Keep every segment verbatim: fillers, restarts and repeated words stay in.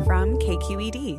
from K Q E D.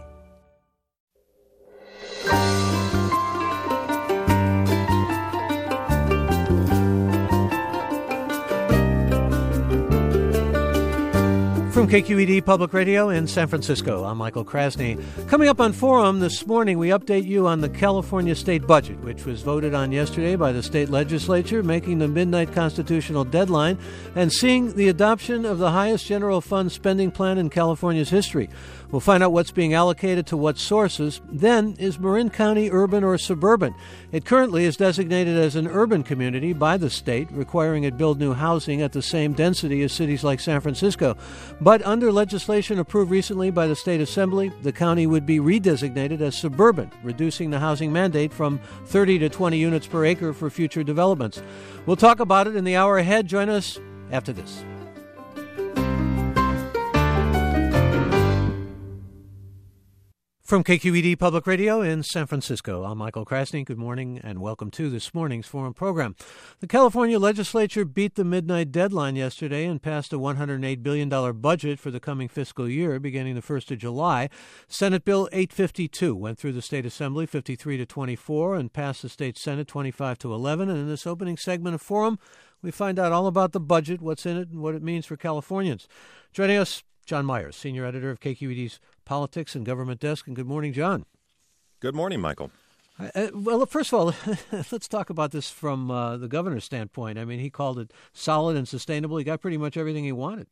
From K Q E D Public Radio in San Francisco, I'm Michael Krasny. Coming up on Forum this morning, we update you on the California state budget, which was voted on yesterday by the state legislature, making the midnight constitutional deadline and seeing the adoption of the highest general fund spending plan in California's history. We'll find out what's being allocated to what sources. Then, is Marin County urban or suburban? It currently is designated as an urban community by the state, requiring it build new housing at the same density as cities like San Francisco. But under legislation approved recently by the State Assembly, the county would be redesignated as suburban, reducing the housing mandate from thirty to twenty units per acre for future developments. We'll talk about it in the hour ahead. Join us after this. From K Q E D Public Radio in San Francisco, I'm Michael Krasny. Good morning and welcome to this morning's Forum program. The California legislature beat the midnight deadline yesterday and passed a one hundred eight billion dollars budget for the coming fiscal year beginning the first of July. Senate Bill eight fifty-two went through the State Assembly fifty-three to twenty-four and passed the State Senate twenty-five to eleven. And in this opening segment of Forum, we find out all about the budget, what's in it, and what it means for Californians. Joining us, John Myers, senior editor of K Q E D's Politics and Government Desk. And good morning, John. Good morning, Michael. Uh, well, first of all, let's talk about this from uh, the governor's standpoint. I mean, he called it solid and sustainable. He got pretty much everything he wanted.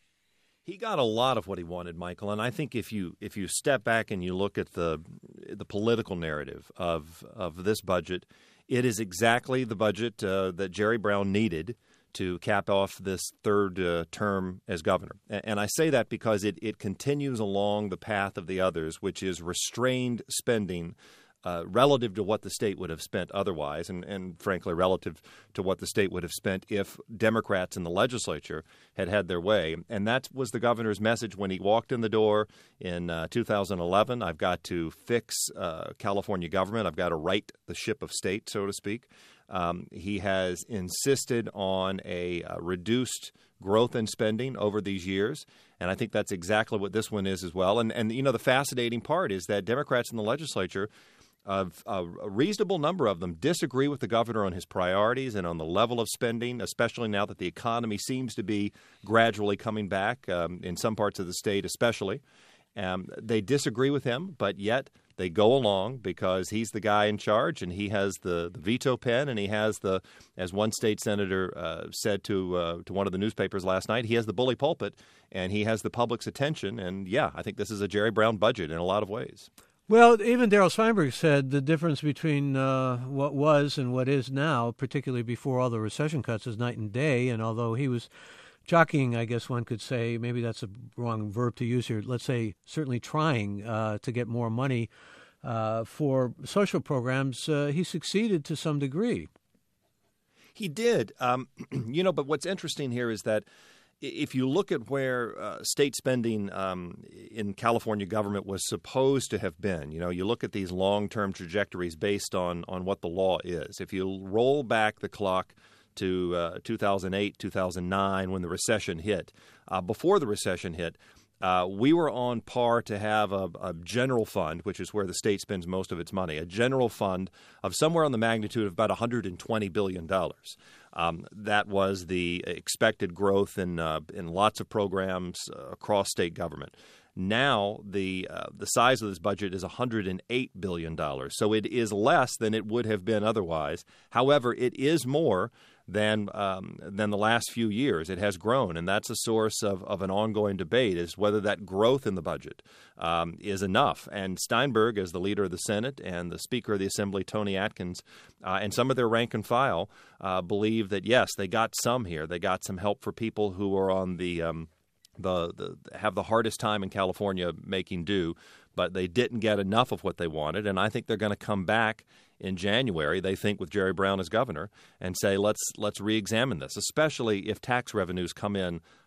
He got a lot of what he wanted, Michael. And I think if you if you step back and you look at the the political narrative of of this budget, it is exactly the budget uh, that Jerry Brown needed to cap off this third uh, term as governor. And I say that because it, it continues along the path of the others, which is restrained spending uh, relative to what the state would have spent otherwise, and, and frankly, relative to what the state would have spent if Democrats in the legislature had had their way. And that was the governor's message when he walked in the door in uh, two thousand eleven. I've got to fix uh, California government. I've got to right the ship of state, so to speak. Um, he has insisted on a uh, reduced growth in spending over these years, and I think that's exactly what this one is as well. And, and you know, the fascinating part is that Democrats in the legislature, uh, a reasonable number of them, disagree with the governor on his priorities and on the level of spending, especially now that the economy seems to be gradually coming back um, in some parts of the state especially. Um, they disagree with him, but yet they go along because he's the guy in charge and he has the, the veto pen and he has the, as one state senator uh, said to uh, to one of the newspapers last night, he has the bully pulpit and he has the public's attention. And yeah, I think this is a Jerry Brown budget in a lot of ways. Well, even Darrell Steinberg said the difference between uh, what was and what is now, particularly before all the recession cuts, is night and day. And although he was jockeying, I guess one could say, maybe that's a wrong verb to use here, let's say certainly trying uh, to get more money uh, for social programs, uh, he succeeded to some degree. He did. Um, you know, but what's interesting here is that if you look at where uh, state spending um, in California government was supposed to have been, you know, you look at these long-term trajectories based on, on what the law is. If you roll back the clock to uh, two thousand eight, two thousand nine, when the recession hit. Uh, before the recession hit, uh, we were on par to have a, a general fund, which is where the state spends most of its money, a general fund of somewhere on the magnitude of about one hundred twenty billion dollars. Um, that was the expected growth in uh, in lots of programs uh, across state government. Now the uh, the size of this budget is one hundred eight billion dollars, so it is less than it would have been otherwise. However, it is more than um, than the last few years. It has grown, and that's a source of, of an ongoing debate is whether that growth in the budget um, is enough. And Steinberg, as the leader of the Senate, and the Speaker of the Assembly, Tony Atkins, uh, and some of their rank and file uh, believe that, yes, they got some here. They got some help for people who are on the um, the, the have the hardest time in California making do, but they didn't get enough of what they wanted. And I think they're going to come back in January, they think, with Jerry Brown as governor, and say, let's let's re-examine this, especially if tax revenues come in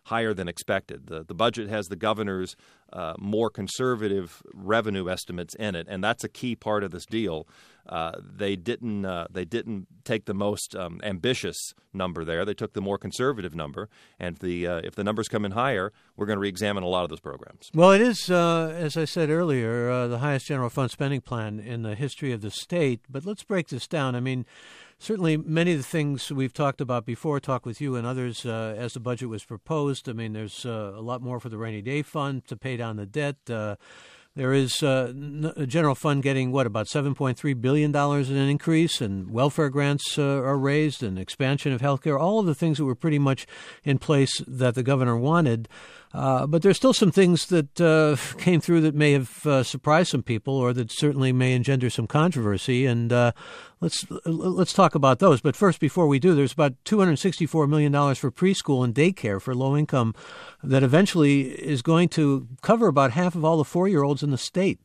higher than expected. The, the budget has the governor's uh, more conservative revenue estimates in it, and that's a key part of this deal. Uh, they didn't uh, they didn't take the most um, ambitious number there. They took the more conservative number, and if the uh, if the numbers come in higher, we're going to re-examine a lot of those programs. Well, it is, uh, as I said earlier, uh, the highest general fund spending plan in the history of the state. But let's break this down. I mean, certainly many of the things we've talked about before, talked with you and others uh, as the budget was proposed. I mean, there's uh, a lot more for the rainy day fund to pay down the debt. Uh, There is uh, a general fund getting, what, about seven point three billion dollars in an increase, and welfare grants uh, are raised, and expansion of health care, all of the things that were pretty much in place that the governor wanted. Uh, but there's still some things that uh, came through that may have uh, surprised some people, or that certainly may engender some controversy. And uh, let's let's talk about those. But first, before we do, there's about two hundred sixty-four million dollars for preschool and daycare for low income that eventually is going to cover about half of all the four-year-olds in the state.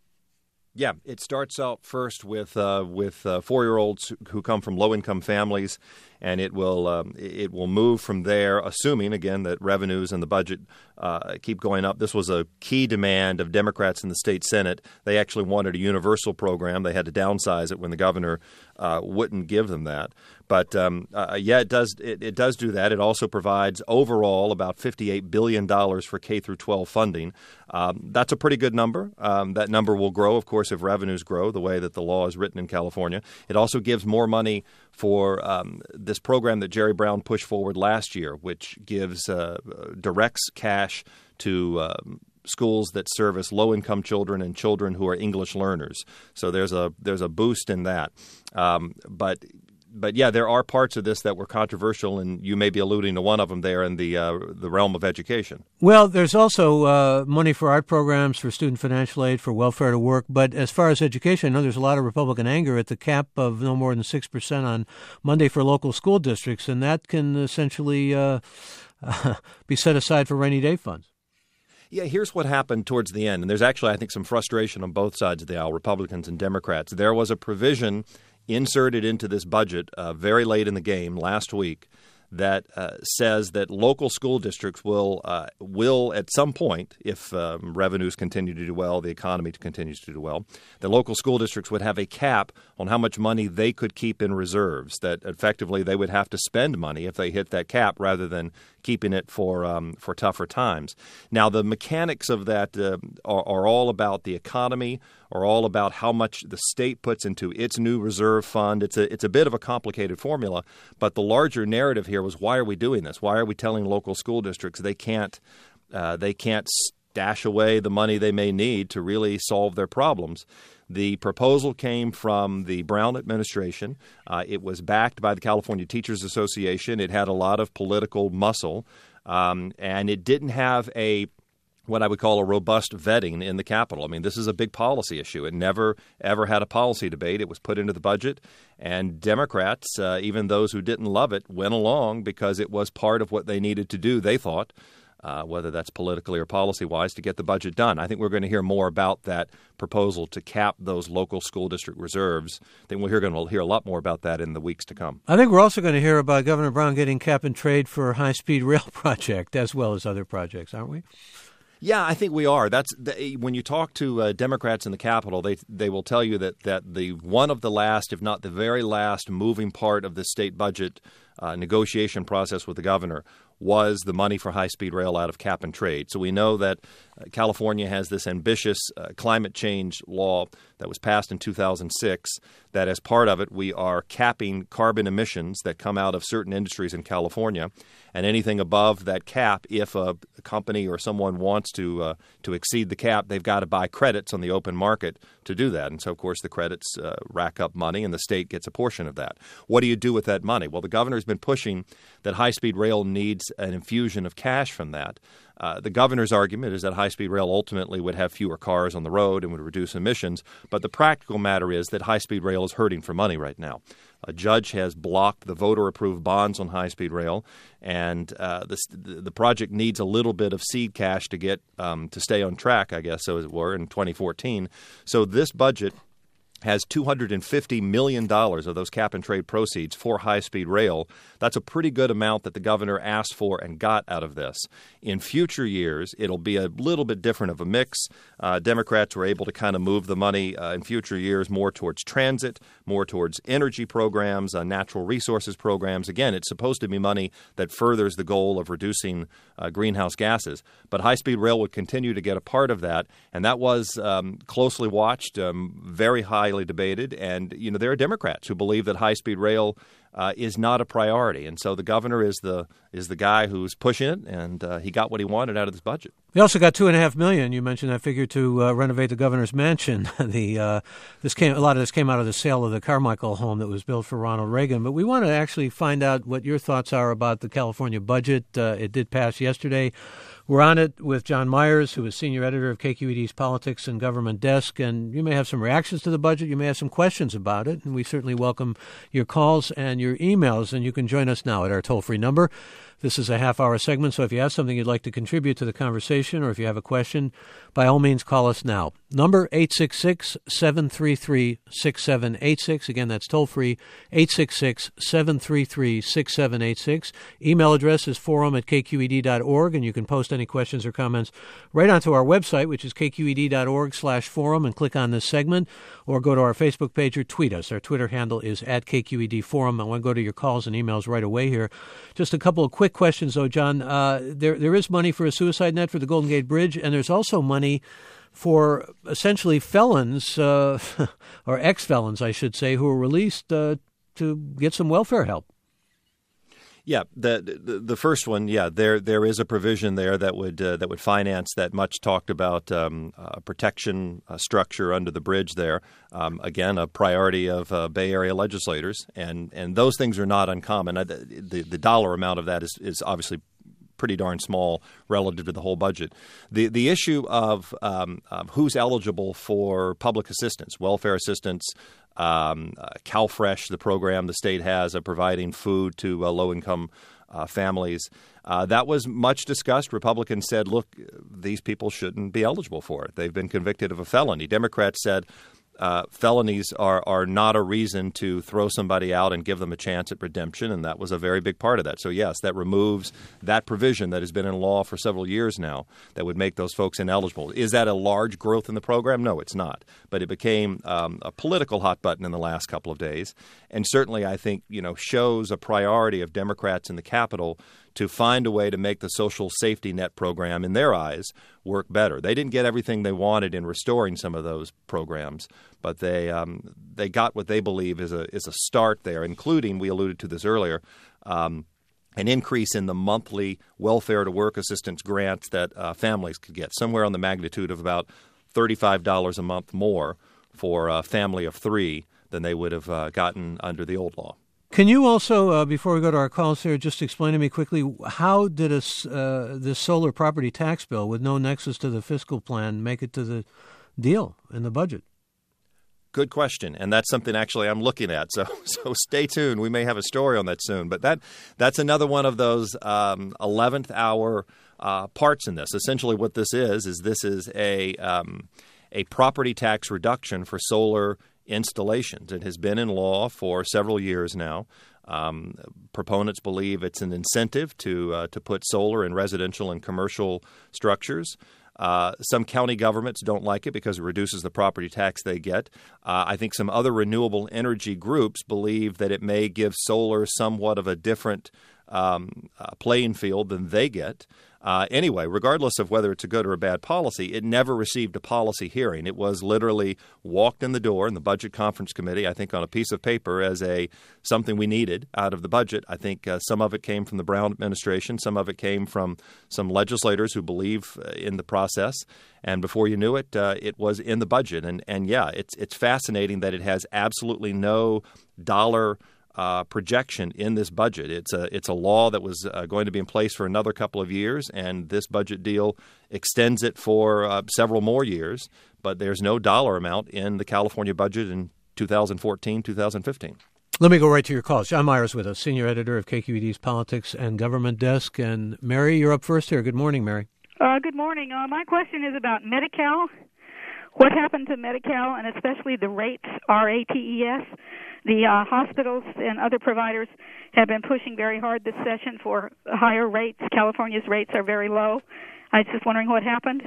Yeah, it starts out first with uh, with uh, four-year-olds who come from low-income families, and it will um, it will move from there, assuming, again, that revenues and the budget uh, keep going up. This was a key demand of Democrats in the state Senate. They actually wanted a universal program. They had to downsize it when the governor uh, wouldn't give them that. But, um, uh, yeah, it does it, it does do that. It also provides overall about fifty-eight billion dollars for K through twelve funding. Um, that's a pretty good number. Um, that number will grow, of course, if revenues grow the way that the law is written in California. It also gives more money for um, this program that Jerry Brown pushed forward last year, which gives uh, directs cash to uh, schools that service low-income children and children who are English learners. So there's a there's a boost in that. Um, but But, yeah, there are parts of this that were controversial, and you may be alluding to one of them there in the uh, the realm of education. Well, there's also uh, money for art programs, for student financial aid, for welfare to work. But as far as education, I know there's a lot of Republican anger at the cap of no more than six percent on Monday for local school districts, and that can essentially uh, uh, be set aside for rainy day funds. Yeah, here's what happened towards the end. And there's actually, I think, some frustration on both sides of the aisle, Republicans and Democrats. There was a provision inserted into this budget uh, very late in the game last week that uh, says that local school districts will uh, will at some point, if um, revenues continue to do well, the economy continues to do well, the local school districts would have a cap on how much money they could keep in reserves, that effectively they would have to spend money if they hit that cap rather than keeping it for um, for tougher times. Now, the mechanics of that uh, are, are all about the economy, are all about how much the state puts into its new reserve fund. It's a it's a bit of a complicated formula, but the larger narrative here was, why are we doing this? Why are we telling local school districts they can't uh, they can't stash away the money they may need to really solve their problems? The proposal came from the Brown administration. Uh, it was backed by the California Teachers Association. It had a lot of political muscle, um, and it didn't have a what I would call a robust vetting in the Capitol. I mean, this is a big policy issue. It never, ever had a policy debate. It was put into the budget, and Democrats, uh, even those who didn't love it, went along because it was part of what they needed to do, they thought, uh, whether that's politically or policy-wise, to get the budget done. I think we're going to hear more about that proposal to cap those local school district reserves. I think we're going to hear a lot more about that in the weeks to come. I think we're also going to hear about Governor Brown getting cap and trade for a high-speed rail project as well as other projects, aren't we? Yeah, I think we are. That's the, when you talk to uh, Democrats in the Capitol, they they will tell you that, that the one of the last, if not the very last, moving part of the state budget uh, negotiation process with the governor was the money for high-speed rail out of cap and trade. So we know that uh, California has this ambitious uh, climate change law that was passed in two thousand six, that as part of it we are capping carbon emissions that come out of certain industries in California, and anything above that cap, if a, a company or someone wants to uh, to exceed the cap, they've got to buy credits on the open market to do that. And so, of course, the credits uh, rack up money, and the state gets a portion of that. What do you do with that money? Well, the governor's been pushing that high-speed rail needs an infusion of cash from that. Uh, the governor's argument is that high-speed rail ultimately would have fewer cars on the road and would reduce emissions. But the practical matter is that high-speed rail is hurting for money right now. A judge has blocked the voter-approved bonds on high-speed rail, and uh, the, the project needs a little bit of seed cash to get um, to stay on track, I guess, so as it were, in twenty fourteen. So this budget has two hundred fifty million dollars of those cap-and-trade proceeds for high-speed rail. That's a pretty good amount that the governor asked for and got out of this. In future years, it'll be a little bit different of a mix. Uh, Democrats were able to kind of move the money uh, in future years more towards transit, more towards energy programs, uh, natural resources programs. Again, it's supposed to be money that furthers the goal of reducing uh, greenhouse gases. But high-speed rail would continue to get a part of that, and that was um, closely watched, um, very high debated, and you know there are Democrats who believe that high-speed rail uh, is not a priority, and so the governor is the is the guy who's pushing it, and uh, he got what he wanted out of this budget. They also got two and a half million. You mentioned that figure to uh, renovate the governor's mansion. the uh, this came a lot of this came out of the sale of the Carmichael home that was built for Ronald Reagan. But we want to actually find out what your thoughts are about the California budget. Uh, it did pass yesterday. We're on it with John Myers, who is senior editor of K Q E D's Politics and Government Desk, and you may have some reactions to the budget. You may have some questions about it, and we certainly welcome your calls and your emails, and you can join us now at our toll-free number. This is a half-hour segment, so if you have something you'd like to contribute to the conversation or if you have a question, by all means, call us now. Number eight six six, seven three three, six seven eight six. Again, that's toll-free, eight six six, seven three three, six seven eight six. Email address is forum at k q e d dot org, and you can post any questions or comments right onto our website, which is k q e d dot org slash forum, and click on this segment, or go to our Facebook page or tweet us. Our Twitter handle is at K Q E D Forum. I want to go to your calls and emails right away here. Just a couple of quick questions, though, John. Uh, there there is money for a suicide net for the Golden Gate Bridge, and there's also money for essentially felons, uh, or ex-felons, I should say, who are released uh, to get some welfare help. Yeah, the, the the first one, yeah, there there is a provision there that would uh, that would finance that much talked about um, uh, protection uh, structure under the bridge there. Um, again, a priority of uh, Bay Area legislators, and and those things are not uncommon. Uh, the, the the dollar amount of that is is obviously pretty darn small relative to the whole budget. The the issue of, um, of who's eligible for public assistance, welfare assistance, um, uh, CalFresh, the program the state has of providing food to uh, low-income uh, families, uh, that was much discussed. Republicans said, look, these people shouldn't be eligible for it. They've been convicted of a felony. Democrats said, Uh, felonies are, are not a reason to throw somebody out and give them a chance at redemption, and that was a very big part of that. So, yes, that removes that provision that has been in law for several years now that would make those folks ineligible. Is that a large growth in the program? No, it's not. But it became um, a political hot button in the last couple of days, and certainly I think, you know, shows a priority of Democrats in the Capitol to find a way to make the social safety net program, in their eyes, work better. They didn't get everything they wanted in restoring some of those programs, but they um, they got what they believe is a is a start there, including, we alluded to this earlier, um, an increase in the monthly welfare to work assistance grants that uh, families could get, somewhere on the magnitude of about thirty-five dollars a month more for a family of three than they would have uh, gotten under the old law. Can you also, uh, before we go to our calls here, just explain to me quickly, how did a, uh, this solar property tax bill with no nexus to the fiscal plan make it to the deal in the budget? Good question, and that's something actually I'm looking at. So, so stay tuned. We may have a story on that soon. But that that's another one of those um, eleventh hour uh, parts in this. Essentially, what this is is this is a um, a property tax reduction for solar installations. It has been in law for several years now. Um, proponents believe it's an incentive to uh, to put solar in residential and commercial structures. Uh, some county governments don't like it because it reduces the property tax they get. Uh, I think some other renewable energy groups believe that it may give solar somewhat of a different um, uh, playing field than they get. Uh, anyway, regardless of whether it's a good or a bad policy, it never received a policy hearing. It was literally walked in the door in the Budget Conference Committee, I think on a piece of paper as a something we needed out of the budget. I think uh, some of it came from the Brown administration. Some of it came from some legislators who believe uh, in the process. And before you knew it, uh, it was in the budget. And, and yeah, it's it's fascinating that it has absolutely no dollar Uh, projection in this budget. It's a it's a law that was uh, going to be in place for another couple of years, and this budget deal extends it for uh, several more years. But there's no dollar amount in the California budget in two thousand fourteen, two thousand fifteen. Let me go right to your calls. John Myers with us, senior editor of K Q E D's Politics and Government Desk. And Mary, you're up first here. Good morning, Mary. Uh, good morning. Uh, my question is about Medi-Cal. what happened to Medi-Cal, and especially the rates, R A T E S? The uh, hospitals and other providers have been pushing very hard this session for higher rates. California's rates are very low. I was just wondering what happened.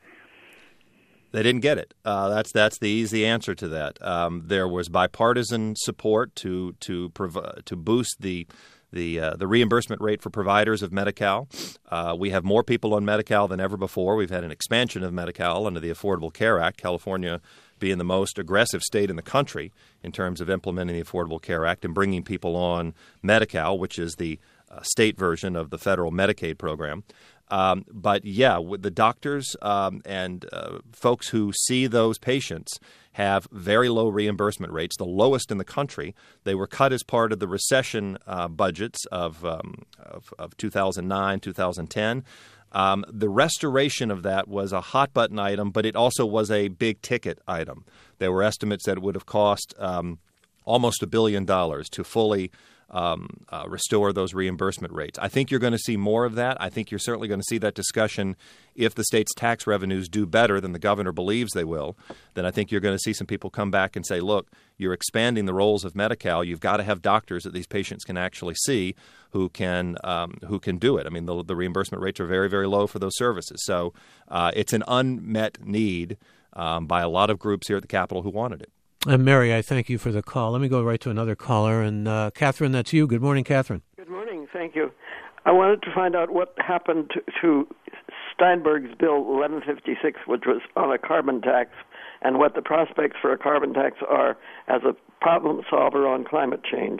They didn't get it. Uh, that's that's the easy answer to that. Um, there was bipartisan support to to prov- to boost the the uh, the reimbursement rate for providers of Medi-Cal. Uh, we have more people on Medi-Cal than ever before. We've had an expansion of Medi-Cal under the Affordable Care Act. California being the most aggressive state in the country in terms of implementing the Affordable Care Act and bringing people on Medi-Cal, which is the uh, state version of the federal Medicaid program. Um, but, yeah, with the doctors um, and uh, folks who see those patients have very low reimbursement rates, the lowest in the country. They were cut as part of the recession uh, budgets of, um, of, of two thousand nine, two thousand ten. Um, the restoration of that was a hot-button item, but it also was a big-ticket item. There were estimates that it would have cost um, almost a billion dollars to fully um, uh, restore those reimbursement rates. I think you're going to see more of that. I think you're certainly going to see that discussion if the state's tax revenues do better than the governor believes they will. Then I think you're going to see some people come back and say, look, you're expanding the roles of Medi-Cal. You've got to have doctors that these patients can actually see who can um, who can do it. I mean, the, the reimbursement rates are very, very low for those services. So uh, it's an unmet need um, by a lot of groups here at the Capitol who wanted it. And Mary, I thank you for the call. Let me go right to another caller. And uh, Catherine, that's you. Good morning, Catherine. Good morning. Thank you. I wanted to find out what happened to, to Steinberg's Bill eleven fifty-six, which was on a carbon tax, and what the prospects for a carbon tax are as a problem solver on climate change.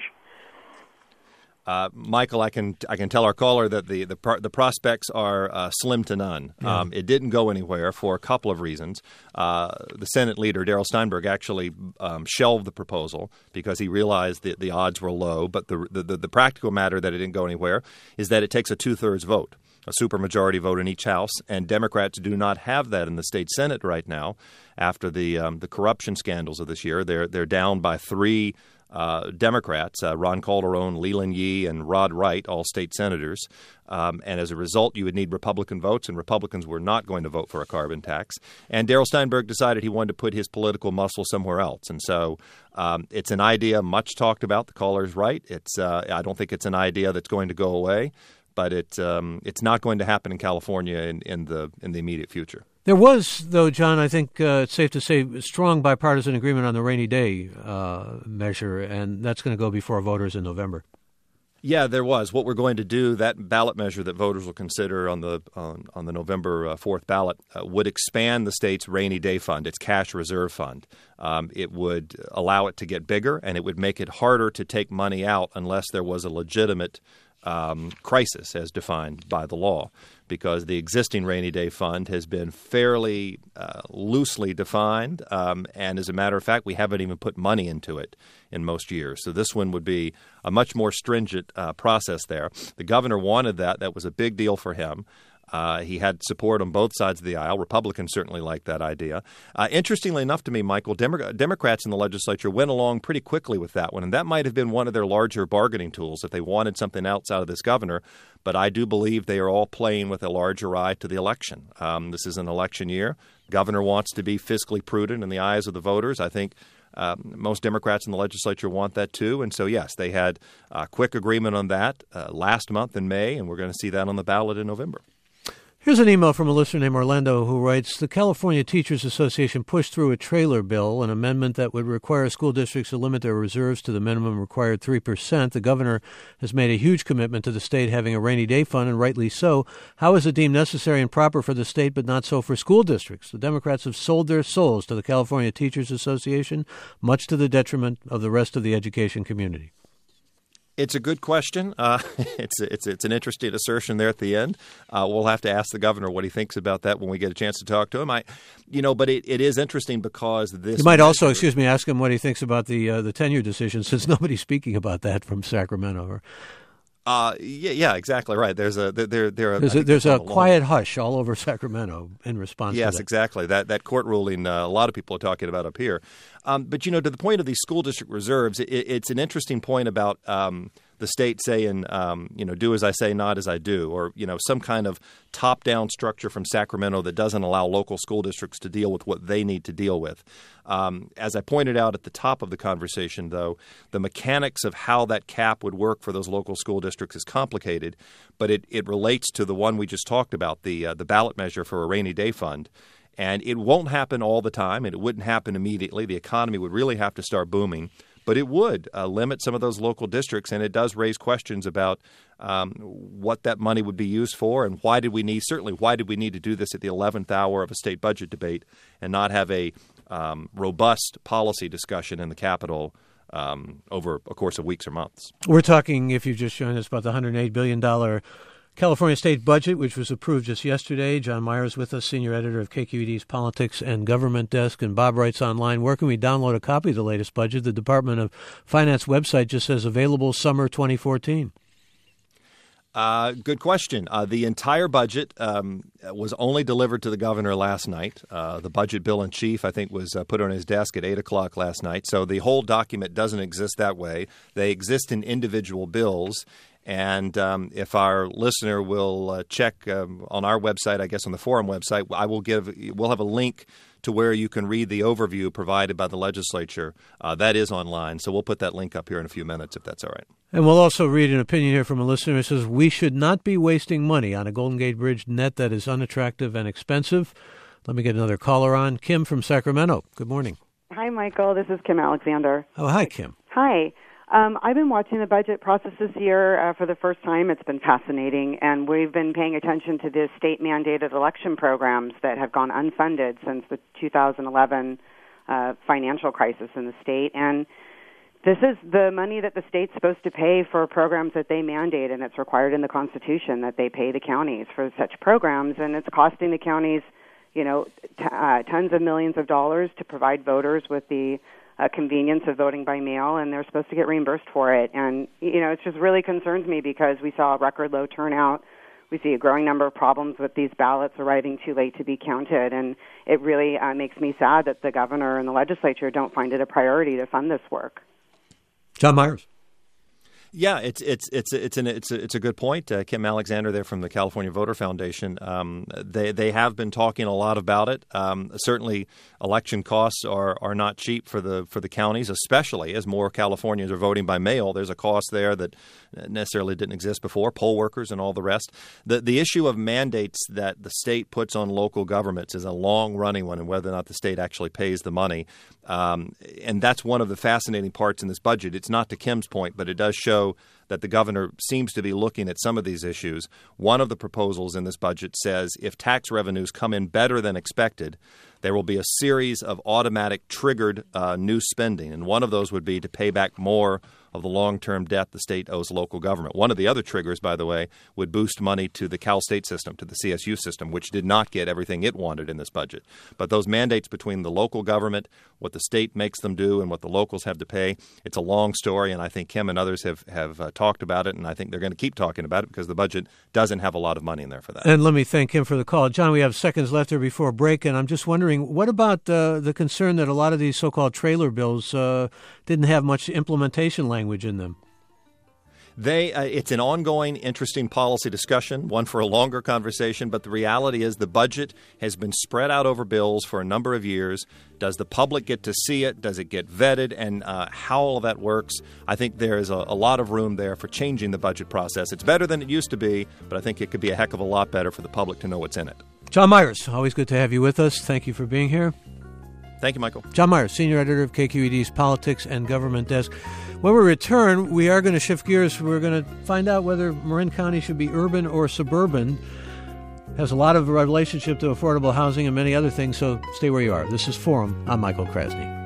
Uh, Michael, I can I can tell our caller that the the, pro- the prospects are uh, slim to none. Yeah. Um, it didn't go anywhere for a couple of reasons. Uh, the Senate leader, Darrell Steinberg, actually um, shelved the proposal because he realized that the odds were low. But the, the the practical matter that it didn't go anywhere is that it takes a two-thirds vote, a supermajority vote in each house, and Democrats do not have that in the state Senate right now. After the um, the corruption scandals of this year, they're they're down by three. Uh, Democrats, uh, Ron Calderon, Leland Yee, and Rod Wright, all state senators. Um, and as a result, you would need Republican votes, and Republicans were not going to vote for a carbon tax. And Darrell Steinberg decided he wanted to put his political muscle somewhere else. And so um, it's an idea much talked about. The caller's right. It's uh, I don't think it's an idea that's going to go away, but it, um, it's not going to happen in California in, in the in the immediate future. There was, though, John, I think uh, it's safe to say, strong bipartisan agreement on the rainy day uh, measure, and that's going to go before voters in November. Yeah, there was. What we're going to do, that ballot measure that voters will consider on the on, on the November uh, fourth ballot, uh, would expand the state's rainy day fund, its cash reserve fund. Um, it would allow it to get bigger, and it would make it harder to take money out unless there was a legitimate Um, crisis as defined by the law, because the existing rainy day fund has been fairly uh, loosely defined. Um, and as a matter of fact, we haven't even put money into it in most years. So this one would be a much more stringent uh, process there. The governor wanted that. That was a big deal for him. Uh, he had support on both sides of the aisle. Republicans certainly liked that idea. Uh, interestingly enough to me, Michael, Demo- Democrats in the legislature went along pretty quickly with that one, and that might have been one of their larger bargaining tools if they wanted something else out of this governor. But I do believe they are all playing with a larger eye to the election. Um, this is an election year. Governor wants to be fiscally prudent in the eyes of the voters. I think Um, most Democrats in the legislature want that too. And so, yes, they had a quick agreement on that uh, last month in May, and we're going to see that on the ballot in November. Here's an email from a listener named Orlando who writes, the California Teachers Association pushed through a trailer bill, an amendment that would require school districts to limit their reserves to the minimum required three percent. The governor has made a huge commitment to the state having a rainy day fund, and rightly so. How is it deemed necessary and proper for the state but not so for school districts? The Democrats have sold their souls to the California Teachers Association, much to the detriment of the rest of the education community. It's a good question. Uh, it's it's it's an interesting assertion there at the end. Uh, we'll have to ask the governor what he thinks about that when we get a chance to talk to him. I, you know, but it, it is interesting because this. You might measure, also, excuse me, ask him what he thinks about the uh, the tenure decision, since nobody's speaking about that from Sacramento. Or, uh, yeah, yeah, exactly right. There's a there there. There's a, there's a quiet hush all over Sacramento in response. Yes, to that. exactly. That that court ruling, uh, a lot of people are talking about up here. Um, but, you know, to the point of these school district reserves, it, it's an interesting point about um, the state saying, um, you know, do as I say, not as I do, or, you know, some kind of top-down structure from Sacramento that doesn't allow local school districts to deal with what they need to deal with. Um, as I pointed out at the top of the conversation, though, the mechanics of how that cap would work for those local school districts is complicated, but it, it relates to the one we just talked about, the uh, the ballot measure for a rainy day fund. And it won't happen all the time, and it wouldn't happen immediately. The economy would really have to start booming. But it would uh, limit some of those local districts, and it does raise questions about um, what that money would be used for and why did we need – certainly why did we need to do this at the eleventh hour of a state budget debate and not have a um, robust policy discussion in the Capitol um, over a course of weeks or months. We're talking, if you've just joined us, about the one hundred eight billion dollars California state budget, which was approved just yesterday. John Myers with us, senior editor of K Q E D's Politics and Government Desk, and Bob writes online, where can we download a copy of the latest budget? The Department of Finance website just says available summer twenty fourteen. Uh, good question. Uh, the entire budget um, was only delivered to the governor last night. Uh, the budget bill in chief, I think, was uh, put on his desk at eight o'clock last night. So the whole document doesn't exist that way. They exist in individual bills. And um, if our listener will uh, check um, on our website, I guess on the forum website, I will give we'll have a link to where you can read the overview provided by the legislature. Uh, that is online, so we'll put that link up here in a few minutes if that's all right. And we'll also read an opinion here from a listener who says, we should not be wasting money on a Golden Gate Bridge net that is unattractive and expensive. Let me get another caller on. Kim from Sacramento. Good morning. Hi, Michael. This is Kim Alexander. Oh, hi, Kim. Hi. Um, I've been watching the budget process this year uh, for the first time. It's been fascinating, and we've been paying attention to the state-mandated election programs that have gone unfunded since the two thousand eleven uh, financial crisis in the state. And this is the money that the state's supposed to pay for programs that they mandate, and it's required in the Constitution that they pay the counties for such programs, and it's costing the counties, you know, t- uh, tons of millions of dollars to provide voters with the Uh, convenience of voting by mail, and they're supposed to get reimbursed for it. And, you know, it just really concerns me because we saw a record low turnout. We see a growing number of problems with these ballots arriving too late to be counted. And it really uh, makes me sad that the governor and the legislature don't find it a priority to fund this work. John Myers. Yeah, it's it's it's it's an it's a, it's a good point. Uh, Kim Alexander there from the California Voter Foundation. Um, they they have been talking a lot about it. Um, certainly, election costs are, are not cheap for the for the counties, especially as more Californians are voting by mail. There's a cost there that necessarily didn't exist before. Poll workers and all the rest. The the issue of mandates that the state puts on local governments is a long running one, and whether or not the state actually pays the money. Um, and that's one of the fascinating parts in this budget. It's not to Kim's point, but it does show that the governor seems to be looking at some of these issues. One of the proposals in this budget says if tax revenues come in better than expected, there will be a series of automatic triggered uh, new spending. And one of those would be to pay back more of the long-term debt the state owes local government. One of the other triggers, by the way, would boost money to the Cal State system, to the C S U system, which did not get everything it wanted in this budget. But those mandates between the local government, what the state makes them do, and what the locals have to pay, it's a long story, and I think Kim and others have, have uh, talked about it, and I think they're going to keep talking about it because the budget doesn't have a lot of money in there for that. And let me thank Kim for the call. John, we have seconds left here before break, and I'm just wondering, what about uh, the concern that a lot of these so-called trailer bills uh, didn't have much implementation language in them? They, uh, it's an ongoing, interesting policy discussion, one for a longer conversation, but the reality is the budget has been spread out over bills for a number of years. Does the public get to see it? Does it get vetted? And uh, how all of that works, I think there is a, a lot of room there for changing the budget process. It's better than it used to be, but I think it could be a heck of a lot better for the public to know what's in it. John Myers, always good to have you with us. Thank you for being here. Thank you, Michael. John Myers, senior editor of K Q E D's Politics and Government Desk. When we return, we are going to shift gears. We're going to find out whether Marin County should be urban or suburban. Has a lot of relationship to affordable housing and many other things, so stay where you are. This is Forum. I'm Michael Krasny.